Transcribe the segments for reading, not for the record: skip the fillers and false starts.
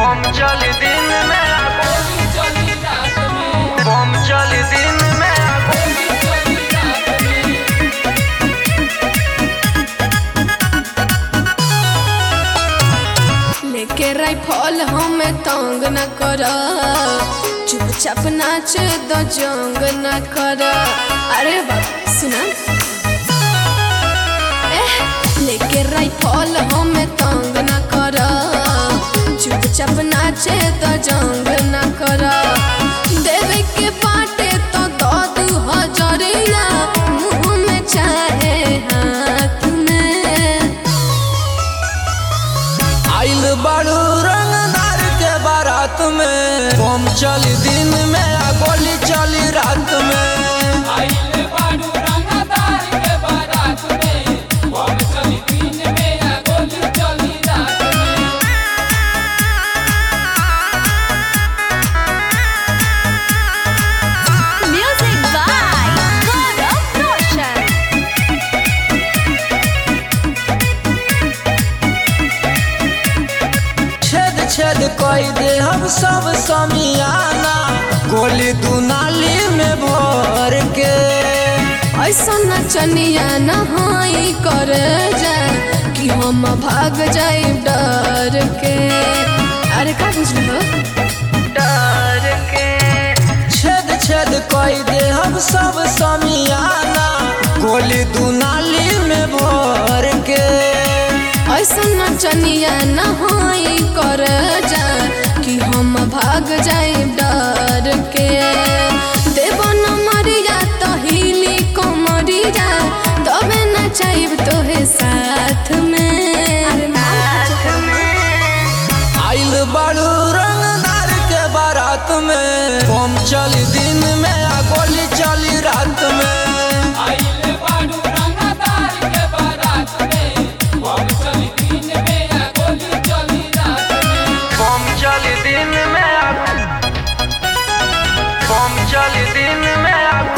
बम चली दिन में गोली चली रात में, बम चली दिन में गोली चली रात में। लेके राइफल हमें तंग न कर, चुपचाप नाच दो जंग न कर। अरे बाबा सुना, लेके राइफल हमें तंग न कर, चुपचाप नाचे तो जंग न कर। देवे के बाटे तो दो 2000 मुँह में चाहे हाथ में। आइल बाड़ू रंगदार के बारात में, बम चली दिन में आ गोली चली रात में। आइले बाडू रंगदार के बारात में, बम चली दिन में या गोली चली रात में। Music by Gaurav Roshan। छेद छेद कोई दे हम सब समियाना, गोली दुनाली में भर के। ऐसा नचनिया नहाई कर जा कि हम भाग जाए डर के। अरे का बुझलो डर के। छेद छेद कोई दे हम सब समियाना, गोली दुनाली में भर के। ऐसा नचनिया नहाई कर जा कि हम भाग जाए डर के। देव न मरिया तो हिली कमरिया, तबे न चाहब तोहे साथ में। आइल बाड़ू रंगदार के बारात में, बम चली दिन में आ गोली चली रात में। आइले बाडू रंगदार के बारात में, बम चली दिन में या गोली चली रात में। बम चली दिन में बम चली दिन में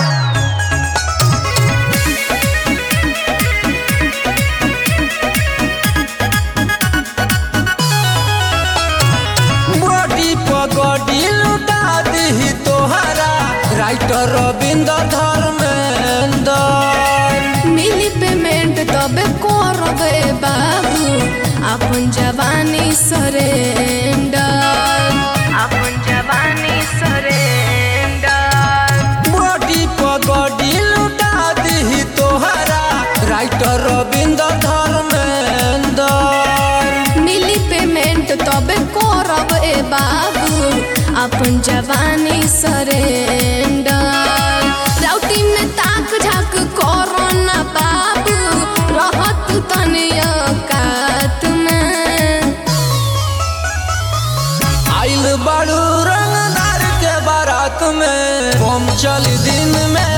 बॉडी पगड़ी लुटा दी तोहरा, राइटर रविंदर धर्मेंद्र। मिली पेमेंट तबे करबे बाबू, अपन जवानी सरेंडर। अपन जवानी सरेंडर। बॉडी पगड़ी लुटा दी तोहरा, राइटर रविंदर धर्मेंद्र। मिली पेमेंट तबे करबे बाबू, अपन जवानी सरेंडर। राउटी में ताक झाक करो ना बाबू, रहत तनिया कात में। आइल बाड़ू रंगदार के बारात में, बम चली दिन में